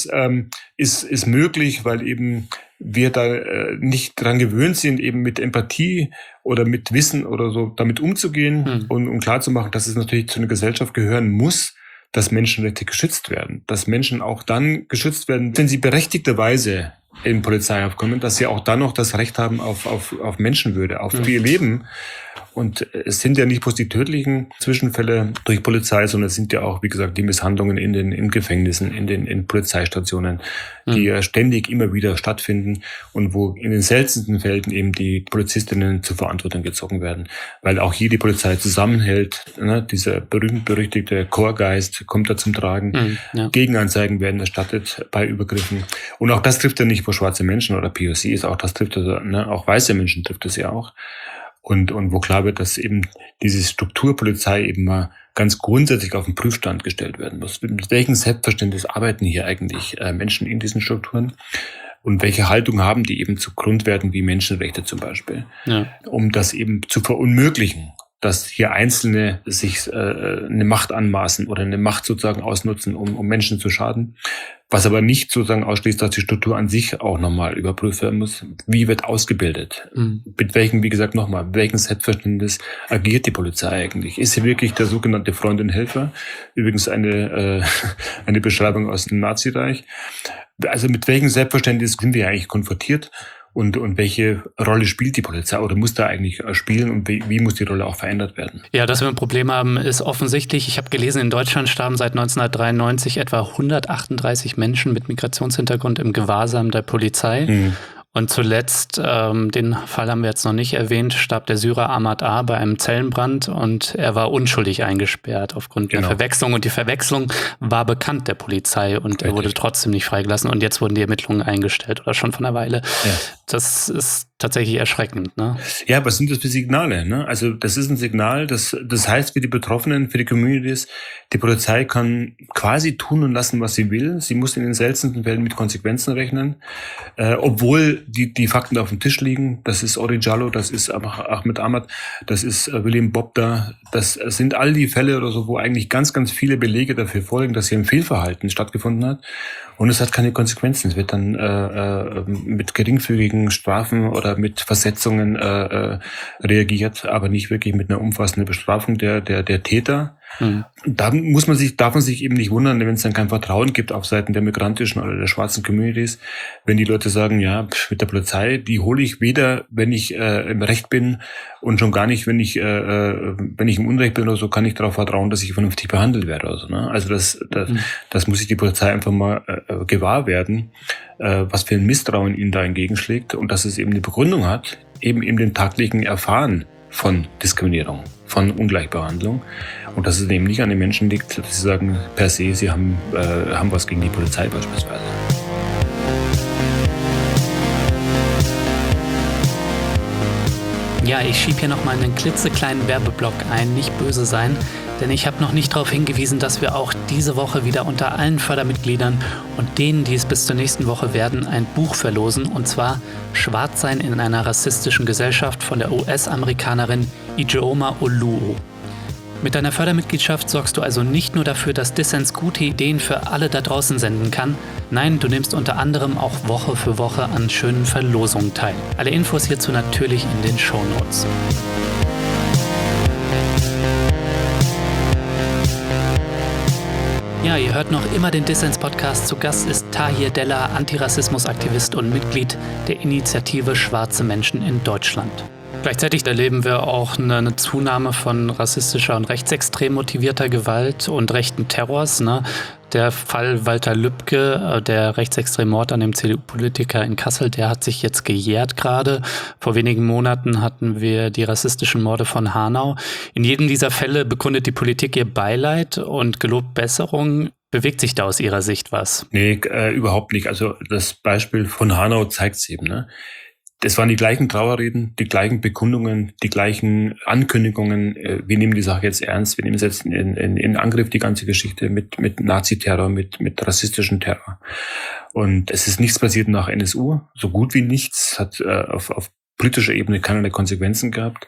ist möglich, weil eben wir da nicht dran gewöhnt sind, eben mit Empathie oder mit Wissen oder so damit umzugehen und klarzumachen, dass es natürlich zu einer Gesellschaft gehören muss, dass Menschenrechte geschützt werden. Dass Menschen auch dann geschützt werden, wenn sie berechtigterweise in Polizeiaufkommen, dass sie auch dann noch das Recht haben auf Menschenwürde, auf ihr Leben. Und es sind ja nicht bloß die tödlichen Zwischenfälle durch Polizei, sondern es sind ja auch, wie gesagt, die Misshandlungen in Gefängnissen, in Polizeistationen, die ja ständig immer wieder stattfinden und wo in den seltensten Fällen eben die Polizistinnen zur Verantwortung gezogen werden. Weil auch hier die Polizei zusammenhält, ne? Dieser berühmt-berüchtigte Chorgeist kommt da zum Tragen. Gegenanzeigen werden erstattet bei Übergriffen. Und auch das trifft ja nicht nur schwarze Menschen oder POCs, auch das trifft auch weiße Menschen trifft es ja auch. Und wo klar wird, dass eben diese Strukturpolizei eben mal ganz grundsätzlich auf den Prüfstand gestellt werden muss. Mit welchem Selbstverständnis arbeiten hier eigentlich Menschen in diesen Strukturen? Und welche Haltung haben die eben zu Grundwerten wie Menschenrechte zum Beispiel? Ja. Um das eben zu verunmöglichen, dass hier Einzelne sich eine Macht anmaßen oder eine Macht sozusagen ausnutzen, um Menschen zu schaden. Was aber nicht sozusagen ausschließt, dass die Struktur an sich auch nochmal überprüft werden muss. Wie wird ausgebildet? Mit welchem, wie gesagt, welchen Selbstverständnis agiert die Polizei eigentlich? Ist sie wirklich der sogenannte Freund und Helfer? Übrigens eine Beschreibung aus dem Nazireich. Also mit welchem Selbstverständnis sind wir eigentlich konfrontiert? Und welche Rolle spielt die Polizei oder muss da eigentlich spielen und wie muss die Rolle auch verändert werden? Ja, dass wir ein Problem haben, ist offensichtlich. Ich habe gelesen, in Deutschland starben seit 1993 etwa 138 Menschen mit Migrationshintergrund im Gewahrsam der Polizei. Und zuletzt, den Fall haben wir jetzt noch nicht erwähnt, starb der Syrer Ahmad A. bei einem Zellenbrand und er war unschuldig eingesperrt aufgrund der Verwechslung. Und die Verwechslung war bekannt der Polizei und er wurde trotzdem nicht freigelassen. Und jetzt wurden die Ermittlungen eingestellt oder schon vor einer Weile. Ja. Das ist tatsächlich erschreckend, ne? Ja, was sind das für Signale, ne? Also das ist ein Signal, das heißt für die Betroffenen, für die Communities, die Polizei kann quasi tun und lassen, was sie will. Sie muss in den seltensten Fällen mit Konsequenzen rechnen, obwohl die Fakten auf dem Tisch liegen. Das ist Uri Jalloh, das ist Ahmed Ahmad, das ist William Bobda. Das sind all die Fälle oder so, wo eigentlich ganz, ganz viele Belege dafür vorliegen, dass hier ein Fehlverhalten stattgefunden hat. Und es hat keine Konsequenzen. Es wird dann mit geringfügigen Strafen oder mit Versetzungen reagiert, aber nicht wirklich mit einer umfassenden Bestrafung der Täter. Da darf man sich eben nicht wundern, wenn es dann kein Vertrauen gibt auf Seiten der migrantischen oder der schwarzen Communities, wenn die Leute sagen, ja, mit der Polizei, die hole ich weder, wenn ich im Recht bin und schon gar nicht, wenn ich im Unrecht bin oder so, kann ich darauf vertrauen, dass ich vernünftig behandelt werde. Oder so, ne? Also das muss sich die Polizei einfach mal gewahr werden, was für ein Misstrauen ihnen da entgegenschlägt und dass es eben eine Begründung hat, eben dem tagtäglichen Erfahren von Diskriminierung, von Ungleichbehandlung. Und dass es eben nicht an den Menschen liegt, dass sie sagen, per se, sie haben was gegen die Polizei beispielsweise. Ja, ich schiebe hier nochmal einen klitzekleinen Werbeblock ein, nicht böse sein, denn ich habe noch nicht darauf hingewiesen, dass wir auch diese Woche wieder unter allen Fördermitgliedern und denen, die es bis zur nächsten Woche werden, ein Buch verlosen, und zwar Schwarzsein in einer rassistischen Gesellschaft von der US-Amerikanerin Ijeoma Oluo. Mit deiner Fördermitgliedschaft sorgst du also nicht nur dafür, dass Dissens gute Ideen für alle da draußen senden kann, nein, du nimmst unter anderem auch Woche für Woche an schönen Verlosungen teil. Alle Infos hierzu natürlich in den Shownotes. Ja, ihr hört noch immer den Dissens-Podcast. Zu Gast ist Tahir Della, Antirassismusaktivist und Mitglied der Initiative Schwarze Menschen in Deutschland. Gleichzeitig erleben wir auch eine Zunahme von rassistischer und rechtsextrem motivierter Gewalt und rechten Terrors. Ne? Der Fall Walter Lübcke, der rechtsextreme Mord an dem CDU-Politiker in Kassel, der hat sich jetzt gejährt gerade. Vor wenigen Monaten hatten wir die rassistischen Morde von Hanau. In jedem dieser Fälle bekundet die Politik ihr Beileid und gelobt Besserung. Bewegt sich da aus Ihrer Sicht was? Nee, überhaupt nicht. Also das Beispiel von Hanau zeigt es eben, ne? Das waren die gleichen Trauerreden, die gleichen Bekundungen, die gleichen Ankündigungen. Wir nehmen die Sache jetzt ernst. Wir nehmen es jetzt in Angriff, die ganze Geschichte mit Naziterror, mit rassistischem Terror. Und es ist nichts passiert nach NSU. So gut wie nichts. Hat auf politischer Ebene keinerlei Konsequenzen gehabt.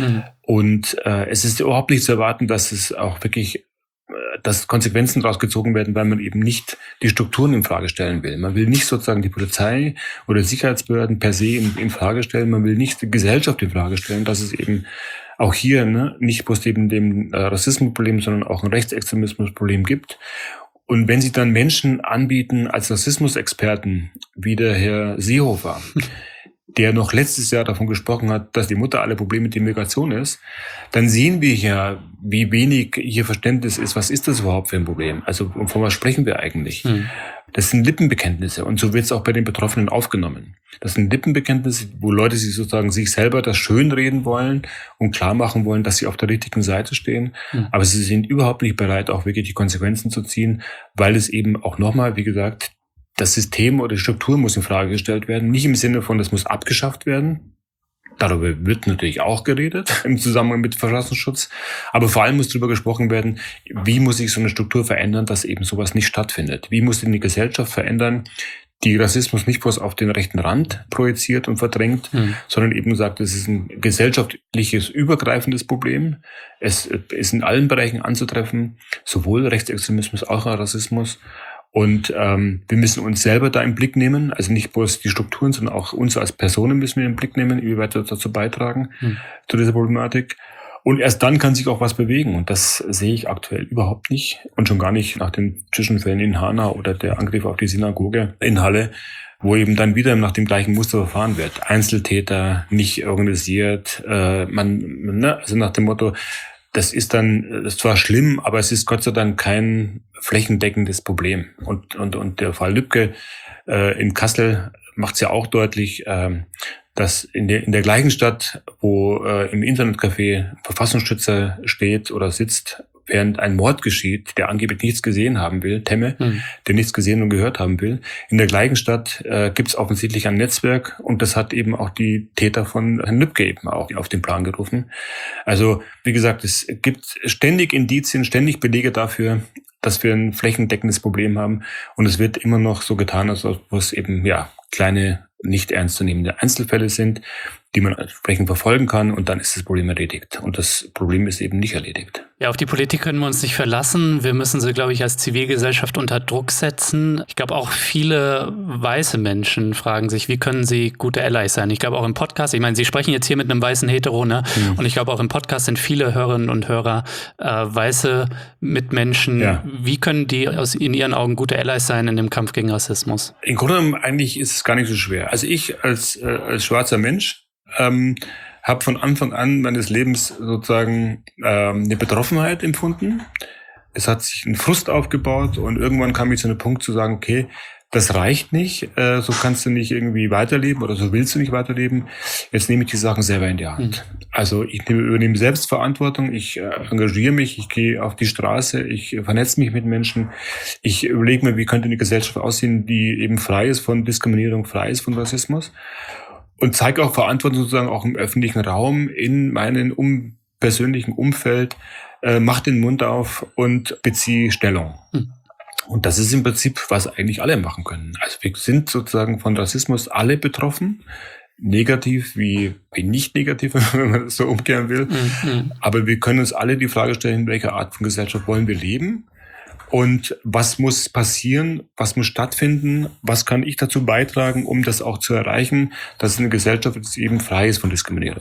Und es ist überhaupt nicht zu erwarten, dass es auch wirklich dass Konsequenzen daraus gezogen werden, weil man eben nicht die Strukturen in Frage stellen will. Man will nicht sozusagen die Polizei oder Sicherheitsbehörden per se in Frage stellen. Man will nicht die Gesellschaft in Frage stellen, dass es eben auch hier nicht bloß eben dem Rassismusproblem, sondern auch ein Rechtsextremismusproblem gibt. Und wenn sich dann Menschen anbieten als Rassismusexperten, wie der Herr Seehofer, der noch letztes Jahr davon gesprochen hat, dass die Mutter aller Probleme die Migration ist, dann sehen wir ja, wie wenig hier Verständnis ist. Was ist das überhaupt für ein Problem? Also von was sprechen wir eigentlich? Das sind Lippenbekenntnisse und so wird es auch bei den Betroffenen aufgenommen. Das sind Lippenbekenntnisse, wo Leute sich sozusagen sich selber das schönreden wollen und klar machen wollen, dass sie auf der richtigen Seite stehen. Aber sie sind überhaupt nicht bereit, auch wirklich die Konsequenzen zu ziehen, weil es eben auch nochmal, wie gesagt, das System oder die Struktur muss in Frage gestellt werden. Nicht im Sinne von, das muss abgeschafft werden. Darüber wird natürlich auch geredet im Zusammenhang mit Verfassungsschutz. Aber vor allem muss darüber gesprochen werden, wie muss sich so eine Struktur verändern, dass eben sowas nicht stattfindet. Wie muss denn die Gesellschaft verändern, die Rassismus nicht bloß auf den rechten Rand projiziert und verdrängt, sondern eben sagt, es ist ein gesellschaftliches, übergreifendes Problem. Es ist in allen Bereichen anzutreffen, sowohl Rechtsextremismus als auch Rassismus. Und wir müssen uns selber da im Blick nehmen, also nicht bloß die Strukturen, sondern auch uns als Personen müssen wir im Blick nehmen, wie weit wir dazu beitragen, zu dieser Problematik. Und erst dann kann sich auch was bewegen. Und das sehe ich aktuell überhaupt nicht. Und schon gar nicht nach den Zwischenfällen in Hanau oder der Angriff auf die Synagoge in Halle, wo eben dann wieder nach dem gleichen Muster verfahren wird. Einzeltäter, nicht organisiert, also nach dem Motto, das ist zwar schlimm, aber es ist Gott sei Dank kein flächendeckendes Problem. Und der Fall Lübcke in Kassel macht es ja auch deutlich, dass in der gleichen Stadt, wo im Internetcafé Verfassungsschützer steht oder sitzt, während ein Mord geschieht, der angeblich nichts gesehen haben will, Temme, der nichts gesehen und gehört haben will. In der gleichen Stadt gibt es offensichtlich ein Netzwerk und das hat eben auch die Täter von Herrn Lübcke eben auch auf den Plan gerufen. Also wie gesagt, es gibt ständig Indizien, ständig Belege dafür, dass wir ein flächendeckendes Problem haben und es wird immer noch so getan, als ob es eben kleine, nicht ernstzunehmende Einzelfälle sind, die man entsprechend verfolgen kann und dann ist das Problem erledigt. Und das Problem ist eben nicht erledigt. Ja, auf die Politik können wir uns nicht verlassen. Wir müssen sie, glaube ich, als Zivilgesellschaft unter Druck setzen. Ich glaube, auch viele weiße Menschen fragen sich, wie können sie gute Allies sein? Ich glaube, auch im Podcast, ich meine, Sie sprechen jetzt hier mit einem weißen Hetero, ne? Mhm. Und ich glaube, auch im Podcast sind viele Hörerinnen und Hörer weiße Mitmenschen. Ja. Wie können die in Ihren Augen gute Allies sein in dem Kampf gegen Rassismus? Im Grunde genommen eigentlich ist es gar nicht so schwer. Also ich als schwarzer Mensch habe von Anfang an meines Lebens sozusagen eine Betroffenheit empfunden. Es hat sich ein Frust aufgebaut und irgendwann kam ich zu einem Punkt zu sagen, okay, das reicht nicht, so kannst du nicht irgendwie weiterleben oder so willst du nicht weiterleben. Jetzt nehme ich die Sachen selber in die Hand. Also ich übernehme Selbstverantwortung, ich engagiere mich, ich gehe auf die Straße, ich vernetze mich mit Menschen, ich überlege mir, wie könnte eine Gesellschaft aussehen, die eben frei ist von Diskriminierung, frei ist von Rassismus. Und zeige auch Verantwortung sozusagen auch im öffentlichen Raum, in meinem persönlichen Umfeld, mach den Mund auf und beziehe Stellung. Und das ist im Prinzip, was eigentlich alle machen können. Also wir sind sozusagen von Rassismus alle betroffen, negativ wie nicht negativ, wenn man das so umkehren will. Aber wir können uns alle die Frage stellen, in welcher Art von Gesellschaft wollen wir leben? Und was muss passieren, was muss stattfinden, was kann ich dazu beitragen, um das auch zu erreichen, dass eine Gesellschaft jetzt eben frei ist von Diskriminierung.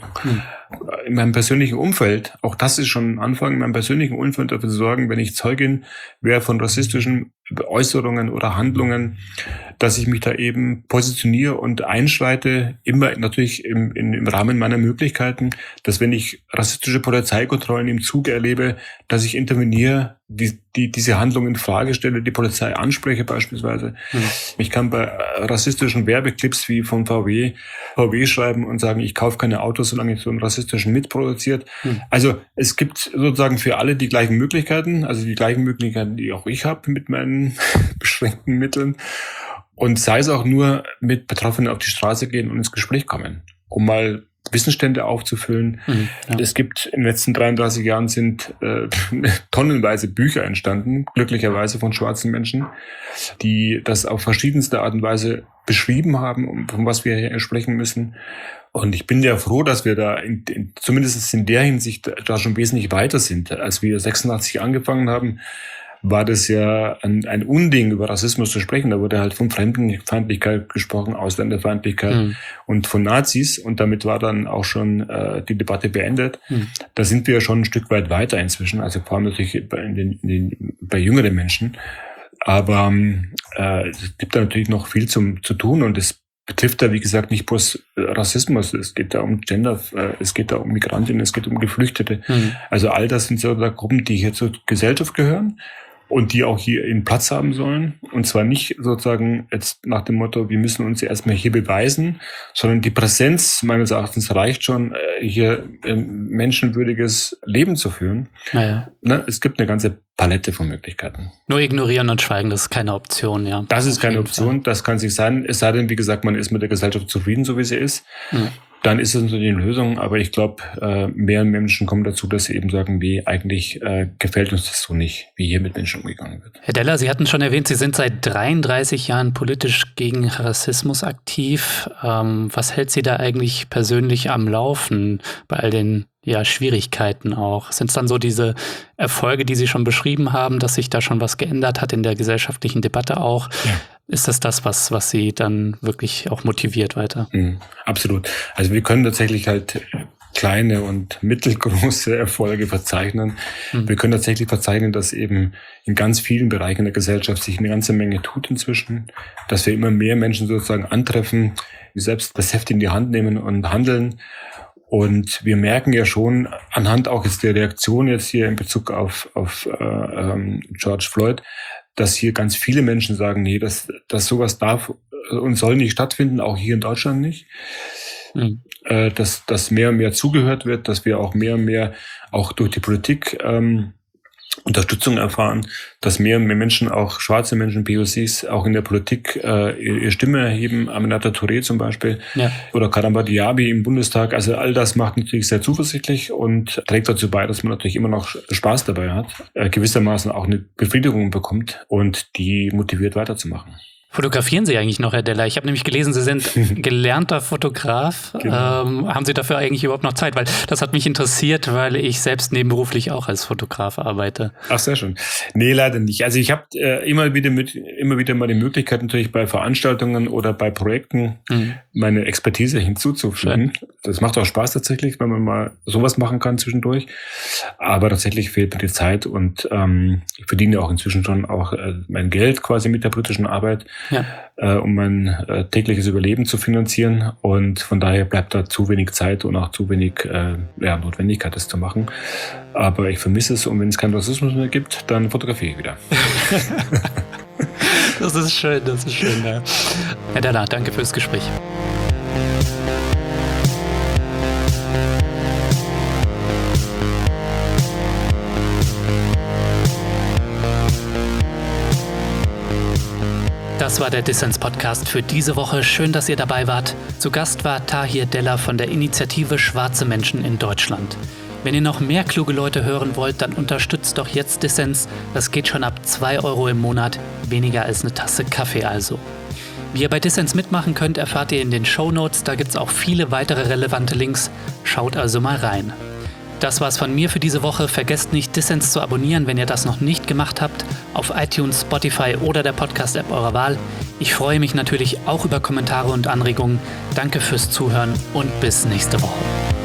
In meinem persönlichen Umfeld, auch das ist schon ein Anfang, in meinem persönlichen Umfeld dafür zu sorgen, wenn ich Zeugin wäre von rassistischen Äußerungen oder Handlungen, dass ich mich da eben positioniere und einschreite, immer natürlich im Rahmen meiner Möglichkeiten, dass wenn ich rassistische Polizeikontrollen im Zug erlebe, dass ich interveniere, diese Handlung in Frage stelle, die Polizei anspreche beispielsweise. Ich kann bei rassistischen Werbeclips wie von VW schreiben und sagen, ich kaufe keine Autos, solange ich so einen rassistischen mitproduziert. Also es gibt sozusagen für alle die gleichen Möglichkeiten, also die gleichen Möglichkeiten, die auch ich habe mit meinen beschränkten Mitteln. Und sei es auch nur mit Betroffenen auf die Straße gehen und ins Gespräch kommen, um mal Wissensstände aufzufüllen. Ja. Es gibt in den letzten 33 Jahren sind tonnenweise Bücher entstanden, glücklicherweise von schwarzen Menschen, die das auf verschiedenste Art und Weise beschrieben haben, von was wir hier sprechen müssen. Und ich bin ja froh, dass wir da zumindest in der Hinsicht da schon wesentlich weiter sind. Als wir 86 angefangen haben, war das ja ein Unding, über Rassismus zu sprechen. Da wurde halt von Fremdenfeindlichkeit gesprochen, Ausländerfeindlichkeit und von Nazis. Und damit war dann auch schon die Debatte beendet. Da sind wir schon ein Stück weit weiter inzwischen, also vor allem natürlich bei jüngeren Menschen. Aber es gibt da natürlich noch viel zu tun und es betrifft da, wie gesagt, nicht bloß Rassismus. Es geht da um Gender, es geht da um Migrantinnen, es geht um Geflüchtete. Also all das sind so Gruppen, die hier zur Gesellschaft gehören und die auch hier ihren Platz haben sollen. Und zwar nicht sozusagen jetzt nach dem Motto, wir müssen uns erstmal hier beweisen, sondern die Präsenz meines Erachtens reicht schon, hier ein menschenwürdiges Leben zu führen. Naja. Es gibt eine ganze Palette von Möglichkeiten. Nur ignorieren und schweigen, das ist keine Option, ja. Das ist keine Option, das kann sich sein. Es sei denn, wie gesagt, man ist mit der Gesellschaft zufrieden, so wie sie ist. Dann ist es natürlich eine Lösung, aber ich glaube, mehr Menschen kommen dazu, dass sie eben sagen, wie eigentlich gefällt uns das so nicht, wie hier mit Menschen umgegangen wird. Herr Deller, Sie hatten schon erwähnt, Sie sind seit 33 Jahren politisch gegen Rassismus aktiv. Was hält Sie da eigentlich persönlich am Laufen bei all den Schwierigkeiten auch? Sind es dann so diese Erfolge, die Sie schon beschrieben haben, dass sich da schon was geändert hat in der gesellschaftlichen Debatte auch? Ja. Ist das was Sie dann wirklich auch motiviert weiter? Absolut. Also wir können tatsächlich halt kleine und mittelgroße Erfolge verzeichnen. Wir können tatsächlich verzeichnen, dass eben in ganz vielen Bereichen der Gesellschaft sich eine ganze Menge tut inzwischen, dass wir immer mehr Menschen sozusagen antreffen, die selbst das Heft in die Hand nehmen und handeln. Und wir merken ja schon anhand auch jetzt der Reaktion jetzt hier in Bezug auf George Floyd, dass hier ganz viele Menschen sagen, nee, dass sowas darf und soll nicht stattfinden, auch hier in Deutschland nicht. Dass mehr und mehr zugehört wird, dass wir auch mehr und mehr auch durch die Politik Unterstützung erfahren, dass mehr und mehr Menschen, auch schwarze Menschen, POCs, auch in der Politik ihre Stimme erheben, Aminata Touré zum Beispiel, oder Karamba Diaby im Bundestag. Also all das macht natürlich sehr zuversichtlich und trägt dazu bei, dass man natürlich immer noch Spaß dabei hat, gewissermaßen auch eine Befriedigung bekommt und die motiviert weiterzumachen. Fotografieren Sie eigentlich noch, Herr Deller? Ich habe nämlich gelesen, Sie sind gelernter Fotograf. Genau. Haben Sie dafür eigentlich überhaupt noch Zeit? Weil das hat mich interessiert, weil ich selbst nebenberuflich auch als Fotograf arbeite. Ach, sehr schön. Nee, leider nicht. Also ich habe immer wieder mal die Möglichkeit, natürlich bei Veranstaltungen oder bei Projekten meine Expertise hinzuzufügen. Schön. Das macht auch Spaß tatsächlich, wenn man mal sowas machen kann zwischendurch. Aber tatsächlich fehlt mir die Zeit und ich verdiene auch inzwischen schon auch mein Geld quasi mit der britischen Arbeit. Ja. Um mein tägliches Überleben zu finanzieren. Und von daher bleibt da zu wenig Zeit und auch zu wenig Notwendigkeit, das zu machen. Aber ich vermisse es und wenn es keinen Rassismus mehr gibt, dann fotografiere ich wieder. Das ist schön. Ja. Herr Deller, danke fürs Gespräch. Das war der Dissens-Podcast für diese Woche. Schön, dass ihr dabei wart. Zu Gast war Tahir Deller von der Initiative Schwarze Menschen in Deutschland. Wenn ihr noch mehr kluge Leute hören wollt, dann unterstützt doch jetzt Dissens. Das geht schon ab 2 € im Monat, weniger als eine Tasse Kaffee also. Wie ihr bei Dissens mitmachen könnt, erfahrt ihr in den Shownotes. Da gibt's auch viele weitere relevante Links. Schaut also mal rein. Das war's von mir für diese Woche. Vergesst nicht, Dissens zu abonnieren, wenn ihr das noch nicht gemacht habt, auf iTunes, Spotify oder der Podcast-App eurer Wahl. Ich freue mich natürlich auch über Kommentare und Anregungen. Danke fürs Zuhören und bis nächste Woche.